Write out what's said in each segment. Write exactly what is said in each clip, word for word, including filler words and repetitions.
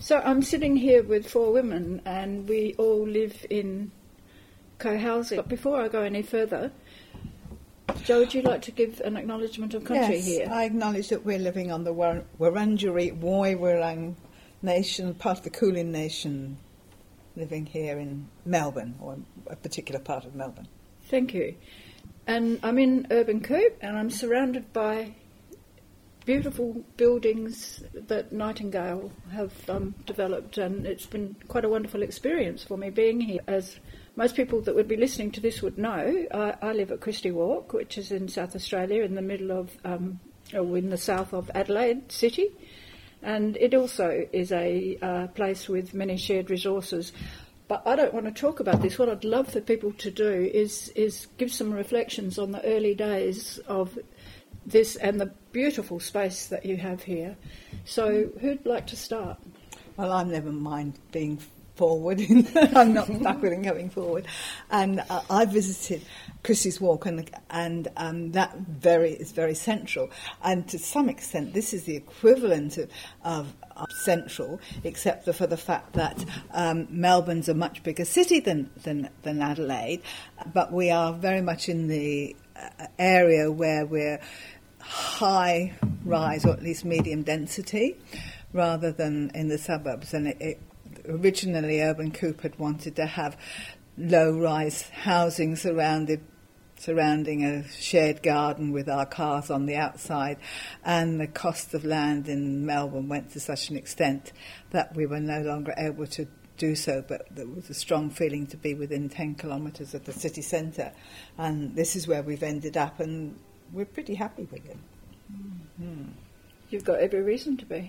So I'm sitting here with four women and we all live in co-housing. But before I go any further, Jo, would you like to give an acknowledgement of country yes, here? Yes, I acknowledge that we're living on the Wur- Wurundjeri Woiwurrung Nation, part of the Kulin Nation, living here in Melbourne, or a particular part of Melbourne. Thank you. And I'm in Urban Coop, and I'm surrounded by beautiful buildings that Nightingale have um, developed, and it's been quite a wonderful experience for me being here. As most people that would be listening to this would know, I, I live at Christie Walk, which is in South Australia, in the middle of, um, or in the south of Adelaide City, and it also is a uh, place with many shared resources. But I don't want to talk about this. What I'd love for people to do is is give some reflections on the early days of this and the beautiful space that you have here. So who'd like to start? Well, I never mind being forward. I'm not stuck with going forward. And uh, I visited Christie's Walk, and and um, that very is very central. And to some extent, this is the equivalent of, of, of central, except for the fact that um, Melbourne's a much bigger city than, than, than Adelaide. But we are very much in the uh, area where we're high rise, or at least medium density, rather than in the suburbs. And it, it originally Urban Coop had wanted to have low-rise housing surrounded surrounding a shared garden with our cars on the outside, and the cost of land in Melbourne went to such an extent that we were no longer able to do so, but there was a strong feeling to be within ten kilometres of the city centre, and this is where we've ended up, and we're pretty happy with it. Mm. You've got every reason to be.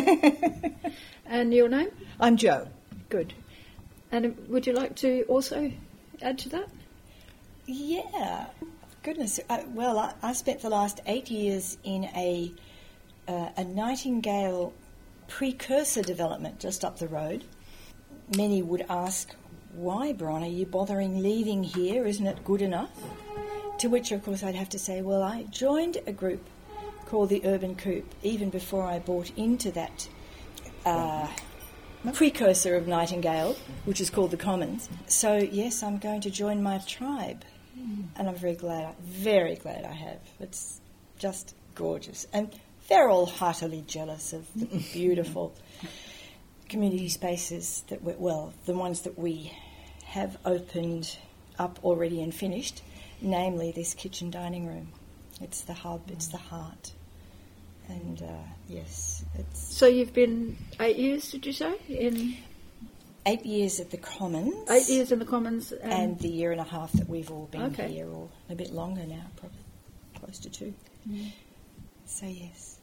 And your name? I'm Jo. Good. And would you like to also add to that? Yeah. Goodness. I, well, I, I spent the last eight years in a uh, a Nightingale precursor development just up the road. Many would ask, why, Bron, are you bothering leaving here? Isn't it good enough? To which, of course, I'd have to say, well, I joined a group called the Urban Coop even before I bought into that uh, precursor of Nightingale, which is called the Commons. So, yes, I'm going to join my tribe, and I'm very glad, very glad I have. It's just gorgeous. And they're all heartily jealous of the beautiful community spaces that we're, well, the ones that we have opened up already and finished, namely this kitchen dining room. It's the hub, it's the heart. And, uh, yes, it's... So you've been eight years, did you say? In Eight years at the Commons. Eight years in the Commons. And, and the year and a half that we've all been okay. here, or a bit longer now, probably close to two. Mm. So, yes.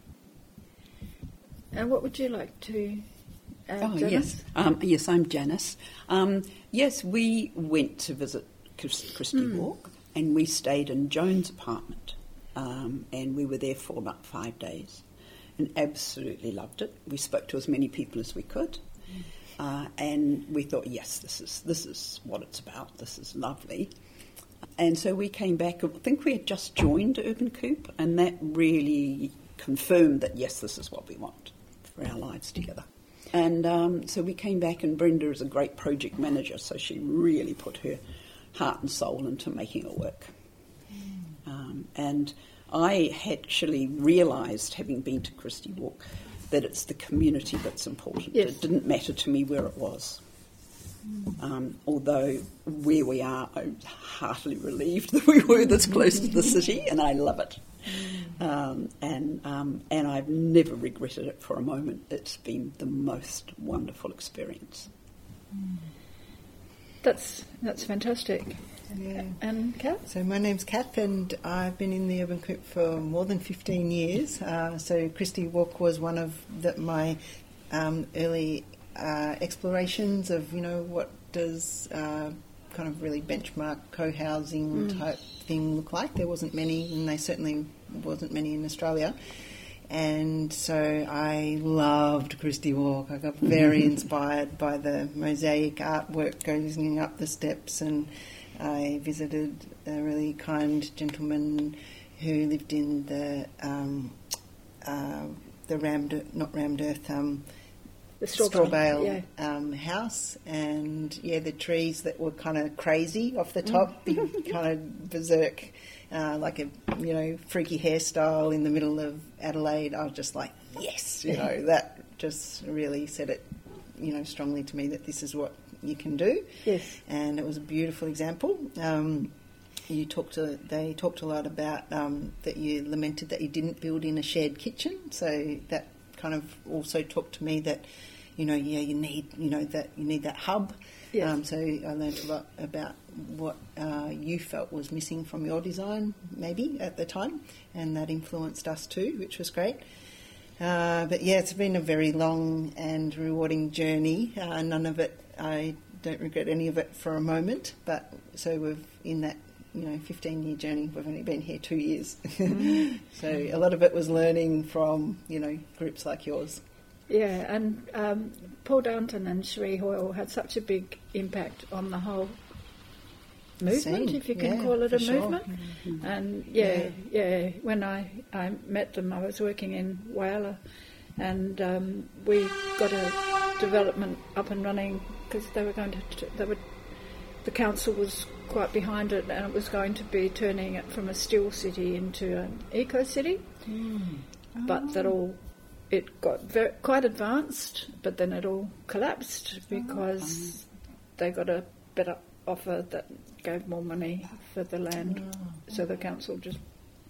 And what would you like to add, Oh, Janice? yes. Um, yes, I'm Janice. Um, yes, we went to visit Christie mm. Walk, and we stayed in Joan's apartment. Um, and we were there for about five days and absolutely loved it. We spoke to as many people as we could, uh, and we thought, yes, this is this is what it's about. This is lovely. And so we came back. I think we had just joined Urban Coop, and that really confirmed that, yes, this is what we want for our lives together. And um, so we came back, and Brenda is a great project manager, so she really put her heart and soul into making it work. Um, and I had actually realised, having been to Christie Walk, that it's the community that's important. Yes. It didn't matter to me where it was. Um, although where we are, I'm heartily relieved that we were this close to the city, and I love it. Um, and um, and I've never regretted it for a moment. It's been the most wonderful experience. That's that's fantastic. Yeah. And Kat? So my name's Kat, and I've been in the Urban Coop for more than fifteen years. Uh, so Christie Walk was one of the, my um, early uh, explorations of, you know, what does uh, kind of really benchmark co-housing mm. type thing look like. There wasn't many, and there certainly wasn't many in Australia. And so I loved Christie Walk. I got very inspired by the mosaic artwork going up the steps, and I visited a really kind gentleman who lived in the um, uh, the rammed, not rammed earth, um, the straw, straw bale, bale yeah. um, house, and yeah, the trees that were kind of crazy off the top, big kind of berserk, uh, like a you know freaky hairstyle in the middle of Adelaide. I was just like, yes, you know, that just really said it, you know, strongly to me that this is what you can do. Yes, and it was a beautiful example. Um, you talked to, they talked a lot about um, that you lamented that you didn't build in a shared kitchen, so that kind of also talked to me that, you know, yeah, you need, you know, that you need that hub. Yes. Um, so I learned a lot about what uh, you felt was missing from your design, maybe at the time, and that influenced us too, which was great. Uh, but yeah, it's been a very long and rewarding journey. Uh, none of it, I don't regret any of it for a moment. But so we've in that, you know, fifteen-year journey. We've only been here two years, mm. so a lot of it was learning from, you know, groups like yours. Yeah, and um, Paul Downton and Cherie Hoyle had such a big impact on the whole movement, Scene. if you can Yeah, call it a for sure. movement. Mm-hmm. And yeah, yeah, yeah, when I, I met them, I was working in Whyalla, and um, we got a development up and running because they were going to, they were, the council was quite behind it, and it was going to be turning it from a still city into an eco city. Mm. Oh. But that all, it got very, quite advanced, but then it all collapsed because oh. they got a better offer that gave more money for the land, oh. so the council just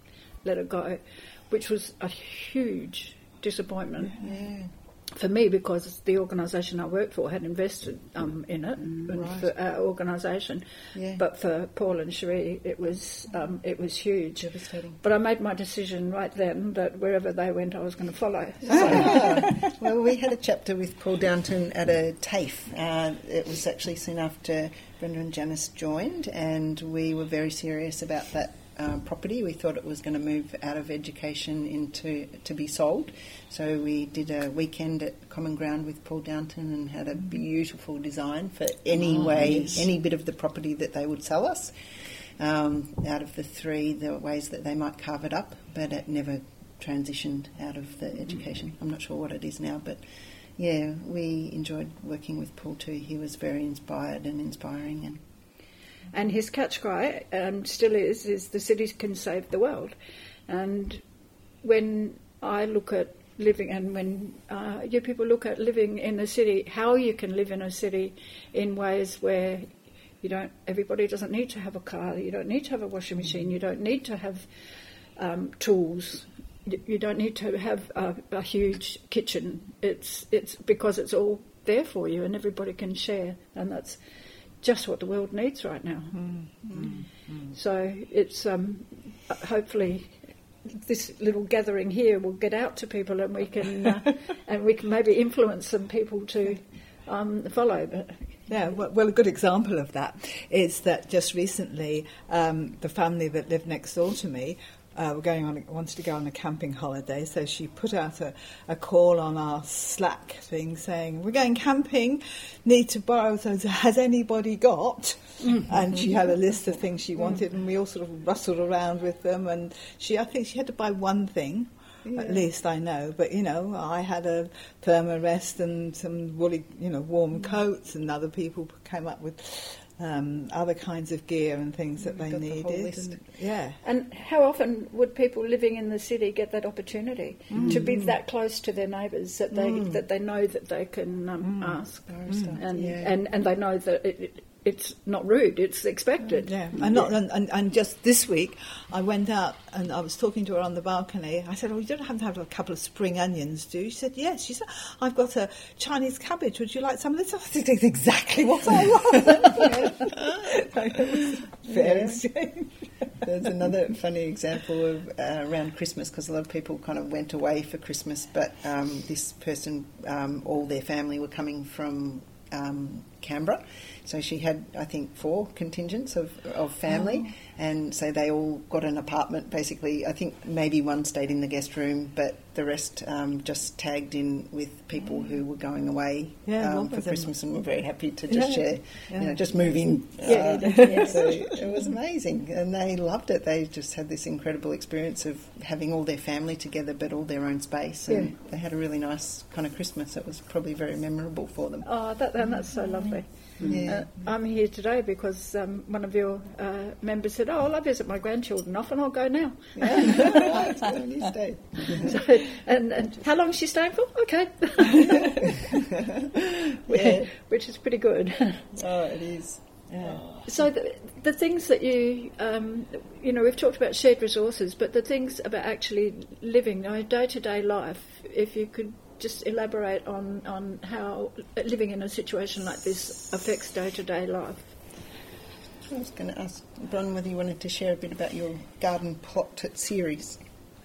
let it go, which was a huge disappointment. Yeah. For me, because the organisation I worked for had invested um, in it, mm, and right. for our organisation. Yeah. But for Paul and Cherie, it was um, it was huge. Devastating. But I made my decision right then that wherever they went, I was going to follow. So. Ah, well, we had a chapter with Paul Downton at a TAFE. Uh, it was actually soon after Brenda and Janice joined, and we were very serious about that Uh, property. We thought it was going to move out of education into to be sold. So we did a weekend at Common Ground with Paul Downton and had a beautiful design for any oh, way, yes. any bit of the property that they would sell us. Um, out of the three, there were ways that they might carve it up, but it never transitioned out of the education. I'm not sure what it is now, but yeah, we enjoyed working with Paul too. He was very inspired and inspiring, and And his catch cry, um, still is, is the cities can save the world. And when I look at living, and when uh, you people look at living in a city, how you can live in a city in ways where you don't, everybody doesn't need to have a car, you don't need to have a washing machine, you don't need to have um, tools, you, you don't need to have a, a huge kitchen. It's it's because it's all there for you and everybody can share, and that's just what the world needs right now. Mm, mm, mm. So it's um, hopefully this little gathering here will get out to people, and we can uh, and we can maybe influence some people to um, follow. But yeah, well, well, a good example of that is that just recently um, the family that lived next door to me Uh, were going on, wanted to go on a camping holiday, so she put out a, a call on our Slack thing saying, "We're going camping, need to borrow, so has anybody got?" Mm-hmm. And she had a list of things she wanted, mm-hmm. and we all sort of rustled around with them, and she, I think she had to buy one thing, yeah. at least I know, but you know, I had a thermarest and some woolly, you know, warm mm-hmm. coats, and other people came up with Um, other kinds of gear and things that they got the whole needed. list. And, yeah. and how often would people living in the city get that opportunity Mm. to be that close to their neighbours that they Mm. that they know that they can um, Mm. ask, Mm. and, Yeah. and and they know that it, it, it's not rude, it's expected. Yeah, and, not, and, and, and just this week I went out and I was talking to her on the balcony. I said, "Oh, you don't have to have a couple of spring onions, do you?" She said, "Yes." She said, "I've got a Chinese cabbage. Would you like some of this?" I said, "That's exactly what I want." Fair Yeah. exchange. There's another funny example of uh, around Christmas, because a lot of people kind of went away for Christmas, but um, this person, um, all their family were coming from um, Canberra, so she had, I think, four contingents of, of family, oh. and so they all got an apartment, basically. I think maybe one stayed in the guest room, but the rest um, just tagged in with people who were going away Yeah, um, what for was them? Christmas and were very happy to just Yeah, share, yeah. you know, just move in. Yeah, Uh, yes. so it was amazing, and they loved it. They just had this incredible experience of having all their family together, but all their own space, and Yeah. they had a really nice kind of Christmas. It was probably very memorable for them. Oh, that, and that's so lovely. Yeah. Uh, I'm here today because um, one of your uh, members said, "Oh, well, I visit my grandchildren often. I'll go now." Right, so you stay. So, and, and how long is she staying for? Okay, Yeah. which is pretty good. Oh, it is. So the, the things that you, um, you know, we've talked about shared resources, but the things about actually living, you know, day-to-day life, if you could just elaborate on, on how living in a situation like this affects day-to-day life. I was going to ask Bron whether you wanted to share a bit about your garden plot series.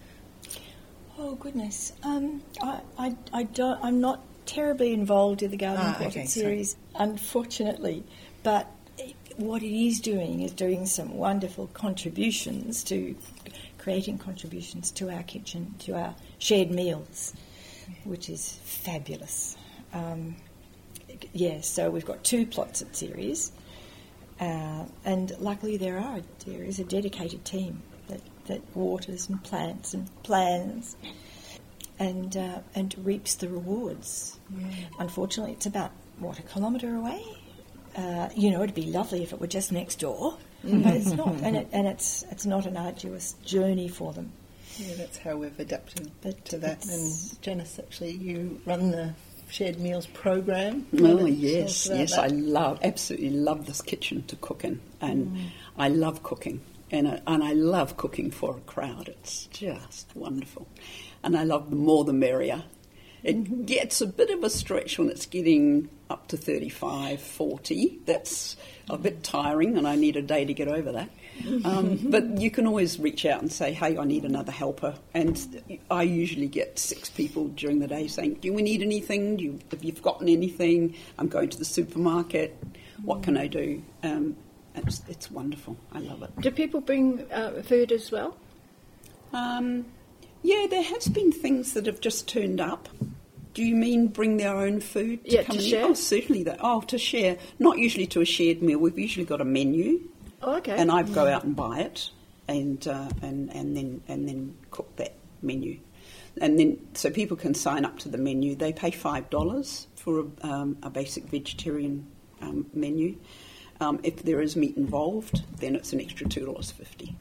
Oh goodness, um, I, I, I don't. I'm not terribly involved in the Garden Ah, Portrait okay, sorry. series, unfortunately. But it- what it is doing is doing some wonderful contributions to creating contributions to our kitchen, to our shared meals, which is fabulous. Um, yeah, so we've got two plots at series, uh, and luckily there are there is a dedicated team that, that waters and plants and plans and uh, and reaps the rewards. Unfortunately, it's about what a kilometre away. Uh, you know, it'd be lovely if it were just next door, but it's not, and it, and it's it's not an arduous journey for them. Yeah, that's how we've adapted But to that. it's- And Janice, actually, you run the Shared Meals program. Oh Tell us yes, about yes, that. I love, absolutely love this kitchen to cook in, and Mm. I love cooking, and I, and I love cooking for a crowd. It's just wonderful, and I love the more the merrier. It Mm-hmm. gets a bit of a stretch when it's getting up to thirty-five, forty. That's a bit tiring, and I need a day to get over that. Um, but you can always reach out and say, hey, I need another helper. And I usually get six people during the day saying, do we need anything? Do you, have you forgotten anything? I'm going to the supermarket. What can I do? Um, it's, it's wonderful. I love it. Do people bring uh, food as well? Um, yeah, there has been things that have just turned up. Do you mean bring their own food to Yeah, come to in? share? Oh, certainly. That. Oh, to share. Not usually to a shared meal. We've usually got a menu, Oh, okay. and I go out and buy it, and uh, and and then and then cook that menu, and then so people can sign up to the menu. They pay five dollars for a, um, a basic vegetarian um, menu. Um, if there is meat involved, then it's an extra two dollars fifty.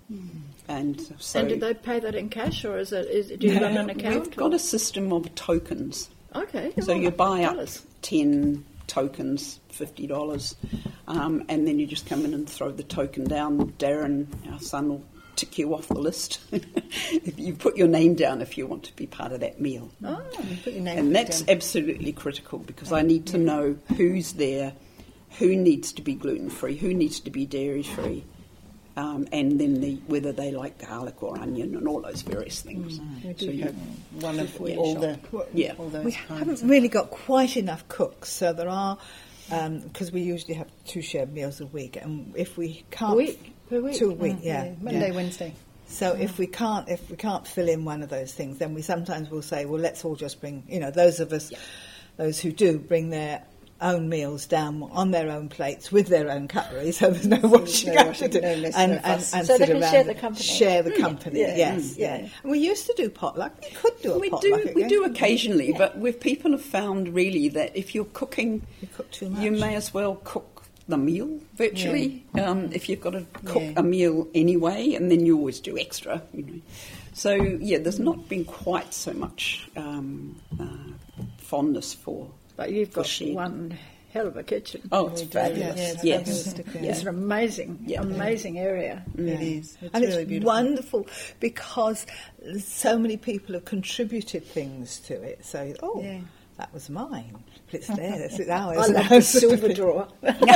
And so and do they pay that in cash, or is it? Is, do you run an account? we've got a system of tokens. Okay. So well, you buy up dollars. ten tokens, fifty dollars, um, and then you just come in and throw the token down. Darren, our son, will tick you off the list. If you put your name down if you want to be part of that meal. Oh, You put your name And that's down. absolutely critical because I need to know who's there, who needs to be gluten-free, who needs to be dairy-free, um, and then the, whether they like garlic or onion and all those various things. We do So you- have one of Yeah. all the Yeah. all those We kinds haven't of- really got quite enough cooks, so there are, because we usually have two shared meals a week, and if we can't, A week? Per week? two a week, yeah, Monday, yeah. Wednesday. So if we can't, if we can't fill in one of those things, then we sometimes will say, well, let's all just bring, you know, those of us, those who do bring their own meals down on their own plates with their own cutlery, so there's no washing no up washing, to do, no mess, and, no and, fuss. and So they sit can around share and the company. Share the company, Yeah. yes, Yeah. yeah. And we used to do potluck. We could do a We potluck. do, we again. do occasionally, but with people have found really that if you're cooking, We cook too much. you may as well cook the meal virtually. Um, if you've got to cook Yeah. a meal anyway, and then you always do extra, you know. So yeah, there's not been quite so much um, uh, fondness for. but you've For got shared. one hell of a kitchen. Oh, it's We do, fabulous! yeah, it's Yes, fantastic, yeah. It's an amazing, Yeah. amazing area. It is. It's and really it's beautiful. wonderful because so many people have contributed things to it. So, oh, Yeah. that was mine. But it's there. It's ours. I love the silver drawer.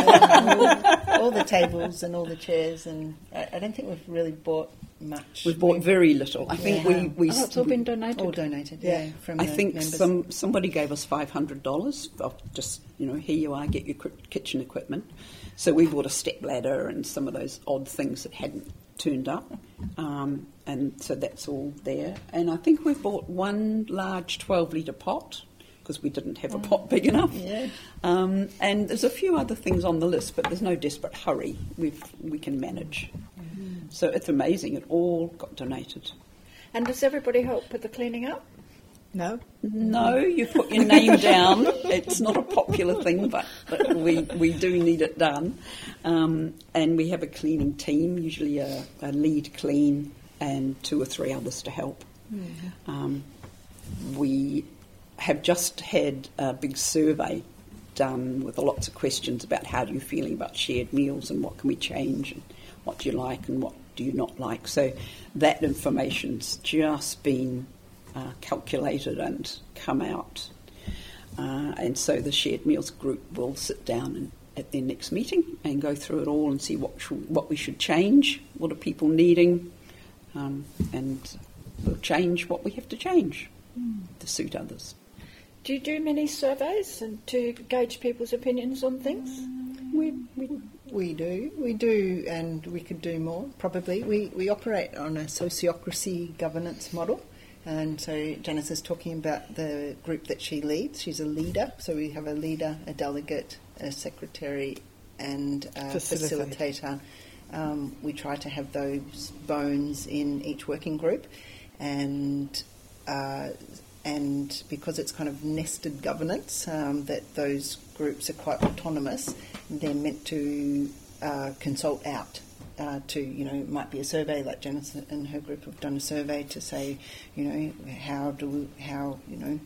all the tables and all the chairs, and I, I don't think we've really bought much. we've bought very little. I think Yeah. we we Oh, it's all been donated. all donated. Yeah, Yeah. from I the think members. some somebody gave us five hundred dollars. Just you know, here you are, get your ki- kitchen equipment. So we bought a step ladder and some of those odd things that hadn't turned up, um, and so that's all there. And I think we've bought one large twelve litre pot, because we didn't have a pot big enough. Yeah. Um, and there's a few other things on the list, but there's no desperate hurry. We've, we can manage. Mm. So it's amazing. It all got donated. And does everybody help with the cleaning up? No? No, you put your name down. It's not a popular thing, but, but we, we do need it done. Um, and we have a cleaning team, usually a, a lead clean and two or three others to help. Mm-hmm. Um, we have just had a big survey done with lots of questions about how are you feeling about shared meals and what can we change and what do you like and what do you not like. So that information's just been uh, calculated and come out. Uh, and so the shared meals group will sit down and, at their next meeting and go through it all and see what should, what we should change, what are people needing, um, and we'll change what we have to change mm. to suit others. Do you do many surveys and to gauge people's opinions on things? We, we we do, we do, and we could do more, probably. We, we operate on a sociocracy governance model, and so Janice is talking about the group that she leads. She's a leader, so we have a leader, a delegate, a secretary, and a facilitator. facilitator. Um, we try to have those bones in each working group, and uh, and because it's kind of nested governance, um, that those groups are quite autonomous, they're meant to uh, consult out uh, to, you know, it might be a survey, like Janice and her group have done a survey to say, you know, how do we, how, you know,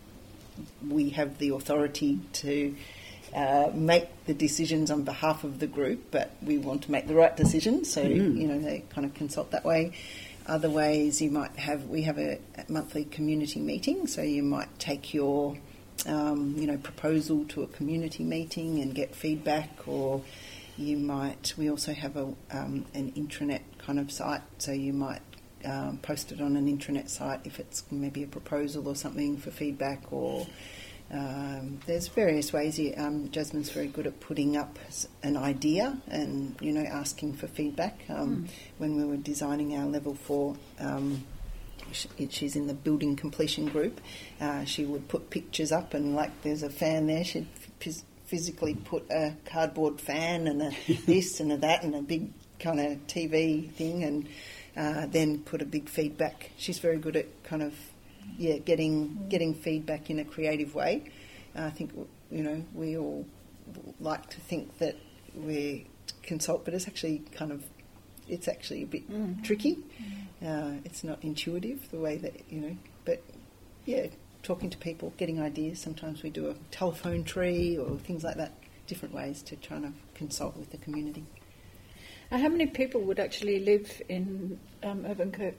we have the authority to uh, make the decisions on behalf of the group, but we want to make the right decisions, so, mm. you know, they kind of consult that way. Other ways you might have, we have a, a monthly community meeting, so you might take your, um, you know, proposal to a community meeting and get feedback, or you might, we also have a um, an intranet kind of site, so you might um, post it on an intranet site if it's maybe a proposal or something for feedback, or Um, there's various ways. You, um, Jasmine's very good at putting up an idea and, you know, asking for feedback. Um, mm. When we were designing our level four, um, she, she's in the building completion group. Uh, she would put pictures up, and like there's a fan there, she'd f- physically put a cardboard fan and a this and a that and a big kind of T V thing, and uh, then put a big feedback. She's very good at kind of Yeah, getting getting feedback in a creative way. Uh, I think, you know, we all like to think that we consult, but it's actually kind of, it's actually a bit mm. tricky. Mm. Uh, it's not intuitive the way that, you know, but yeah, talking to people, getting ideas. Sometimes we do a telephone tree or things like that, different ways to try to consult with the community. And how many people would actually live in um, Urban Coop?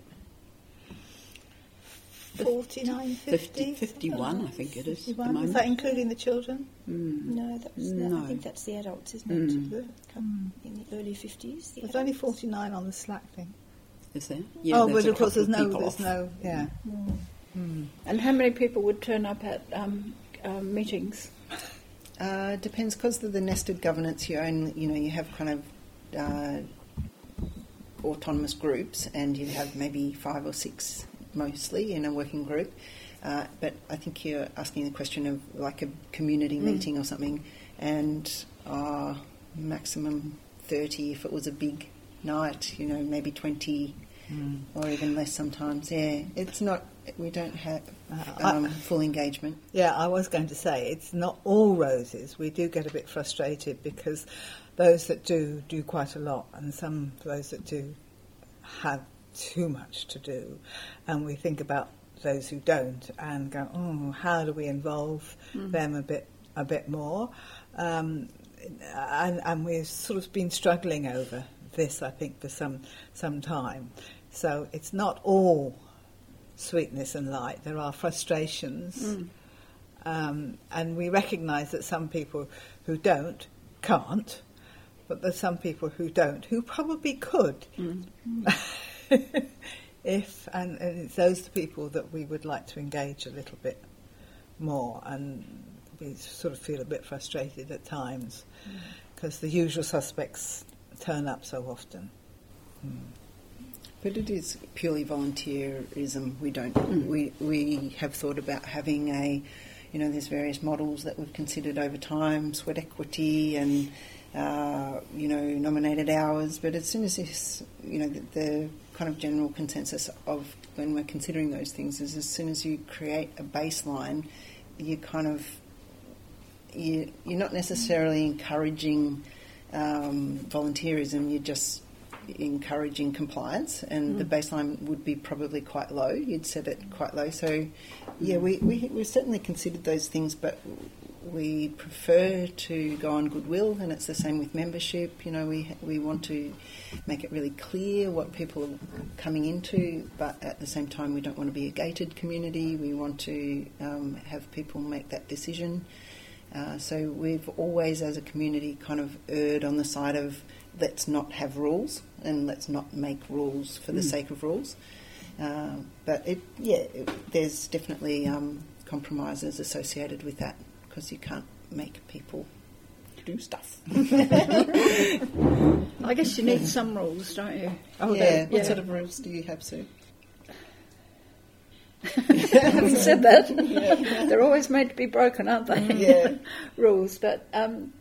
forty-nine, fifty? fifty-one, I think it is. At the Is moment. that including the children? Mm. No, that was the, No. I think that's the adults, isn't Mm. it? Come In the early fifties. The There's only adults. forty-nine on the Slack thing. Is there? oh, there's but a of course there's couple no, of there's people no, yeah. Mm. Mm. And how many people would turn up at um, um, meetings? Uh, depends, because of the nested governance. You only, you know, you have kind of uh, autonomous groups, and you have maybe five or six mostly in a working group. Uh, but I think you're asking the question of like a community Mm. meeting or something, and uh, maximum thirty if it was a big night. You know, maybe twenty mm. or even less sometimes. Yeah, it's not. We don't have um, uh, I, full engagement. Yeah, I was going to say it's not all roses. We do get a bit frustrated because those that do do quite a lot, and some of those that do have too much to do, and we think about those who don't and go, oh, how do we involve mm. them a bit a bit more? Um, and, and we've sort of been struggling over this, I think, for some some time. So it's not all sweetness and light. There are frustrations, mm. um, and we recognise that some people who don't can't, but there's some people who don't who probably could. Mm. If and, and it's those people that we would like to engage a little bit more, and we sort of feel a bit frustrated at times because mm. the usual suspects turn up so often. Mm. But it is purely volunteerism. We don't. Mm. We we have thought about having a, you know, there's various models that we've considered over time, sweat equity, and uh, you know, nominated hours. But as soon as this, you know, the, the kind of general consensus of when we're considering those things is as soon as you create a baseline, you kind of you you're not necessarily encouraging um, volunteerism. You're just encouraging compliance, and mm. the baseline would be probably quite low. You'd set it quite low. So, yeah, we, we we certainly considered those things, but we prefer to go on goodwill, and it's the same with membership. You know, we we want to make it really clear what people are coming into, but at the same time, we don't want to be a gated community. We want to um, have people make that decision. Uh, so we've always, as a community, kind of erred on the side of let's not have rules and let's not make rules for the mm. sake of rules. Uh, but it, yeah, it, there's definitely um, compromises associated with that because you can't make people do stuff. I guess you need some rules, don't you? Oh, yeah. What yeah. sort of rules do you have, Sue? Having said that, yeah. they're always made to be broken, aren't they? Yeah. Rules, but um,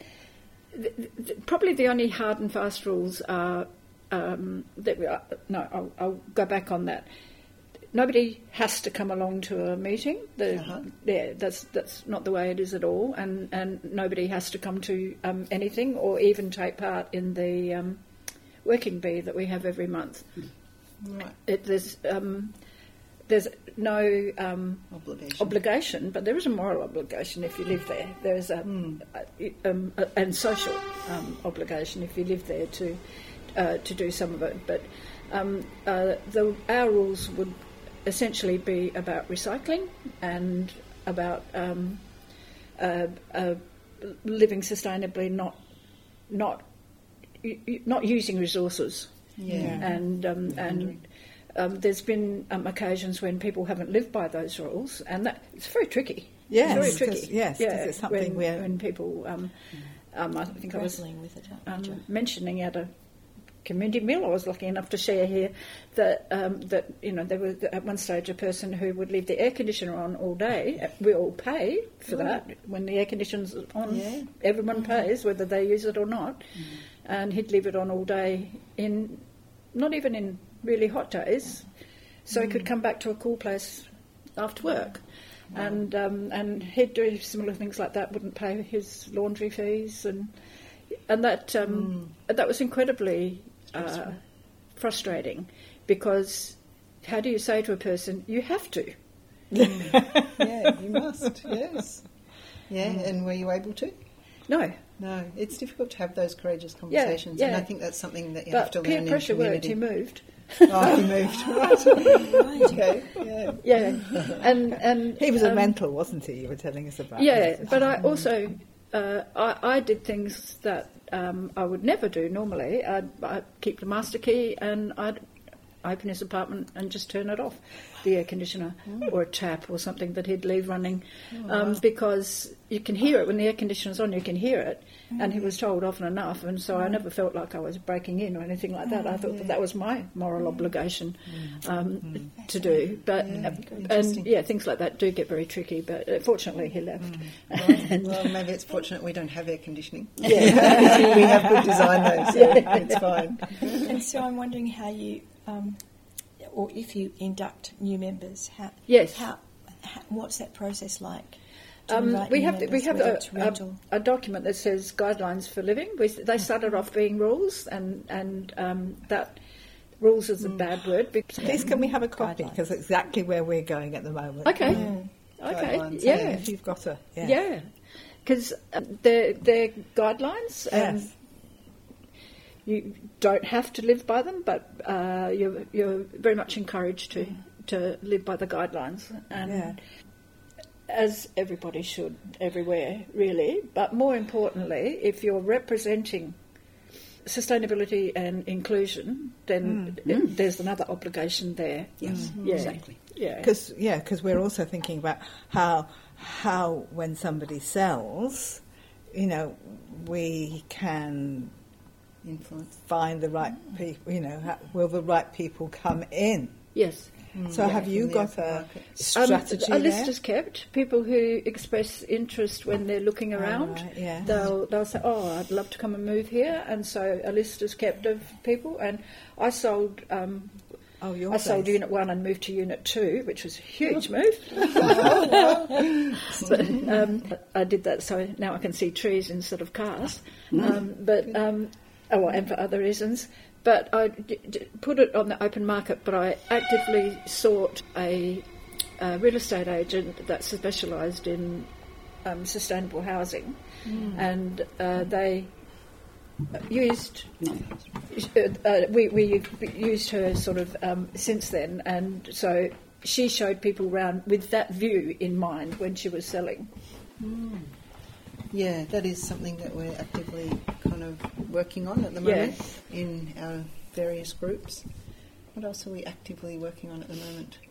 th- th- probably the only hard and fast rules are um, that we are, no, I'll, I'll go back on that. Nobody has to come along to a meeting. The, uh-huh. Yeah, that's that's not the way it is at all, and and nobody has to come to um, anything or even take part in the um, working bee that we have every month. Right. It, there's um, There's no um, obligation. obligation, but there is a moral obligation if you live there. There's a, mm. a, um, a and social um, obligation if you live there to uh, to do some of it. But um, uh, the, our rules would essentially be about recycling and about um, uh, uh, living sustainably, not not not using resources. Yeah, and um, and. Um, there's been um, occasions when people haven't lived by those rules, and that it's very tricky. Yes, it's very tricky. Yes, yeah, it's something when, we're when people. Um, um, I think I was with it, um, mentioning at a community meal I was lucky enough to share here that um, that you know there was at one stage a person who would leave the air conditioner on all day. We all pay for oh. that when the air conditioner's on. Yeah. Everyone mm-hmm. pays whether they use it or not, mm-hmm. and he'd leave it on all day in not even in. really hot days, so mm. he could come back to a cool place after work, wow. and um, and he'd do similar things like that. Wouldn't pay his laundry fees, and and that um, mm. that was incredibly uh, frustrating because how do you say to a person you have to? Mm. Yeah, you must. Yes. Yeah, mm. and were you able to? No. No, it's difficult to have those courageous conversations, yeah, yeah. and I think that's something that you but have to learn in community. Peer pressure worked. He moved. Oh, he moved. Right. Okay. Yeah. Yeah. And and he was a um, mental, wasn't he? You were telling us about. Yeah, but I also uh, I, I did things that um, I would never do normally. I'd, I'd keep the master key and I'd open his apartment and just turn it off, the air conditioner oh. or a tap or something that he'd leave running, oh, um, wow. because you can hear it when the air conditioner's on. You can hear it, mm. and he was told often enough, and so mm. I never felt like I was breaking in or anything like that. Oh, I thought yeah. that that was my moral obligation um, mm. to do. But yeah, uh, and yeah, things like that do get very tricky. But uh, fortunately, he left. Mm. Right. Well, maybe it's fortunate we don't have air conditioning. Yeah, we have good design though, so yeah. it's fine. And so I'm wondering how you. Um, or if you induct new members, how, yes. how, how what's that process like? Um, we have members, we have a, a, a document that says guidelines for living. We, they started off being rules, and and um, that rules is a mm. bad word. Because Please, can we have a copy? Because it's exactly where we're going at the moment. Okay, mm. okay, guidelines. yeah. If you've got a yeah, because yeah. um, they're they're guidelines. And yes. You don't have to live by them, but uh, you're, you're very much encouraged to, to live by the guidelines, and yeah. as everybody should everywhere, really. But more importantly, if you're representing sustainability and inclusion, then mm. it, Mm. there's another obligation there. Yes, mm. yeah. exactly. Yeah, because yeah, because we're also thinking about how how when somebody sells, you know, we can influence. find the right people, you know, ha- will the right people come in? Yes. So have you in the got open a market. strategy Um, a there? list is kept. People who express interest when they're looking around, right, yeah. they'll they'll say, "Oh, I'd love to come and move here," and so a list is kept of people. And I sold. Um, Oh, your I sold place. Unit One and moved to Unit Two, which was a huge move. But um, I did that so now I can see trees instead of cars. Um, but um, oh, well, and for other reasons. But I d- d- put it on the open market. But I actively sought a, a real estate agent that specialised in um, sustainable housing, and uh, they used. Uh, we, we used her sort of um, since then, and so she showed people around with that view in mind when she was selling. Yeah, that is something that we're actively kind of working on at the Yeah. moment in our various groups. What else are we actively working on at the moment?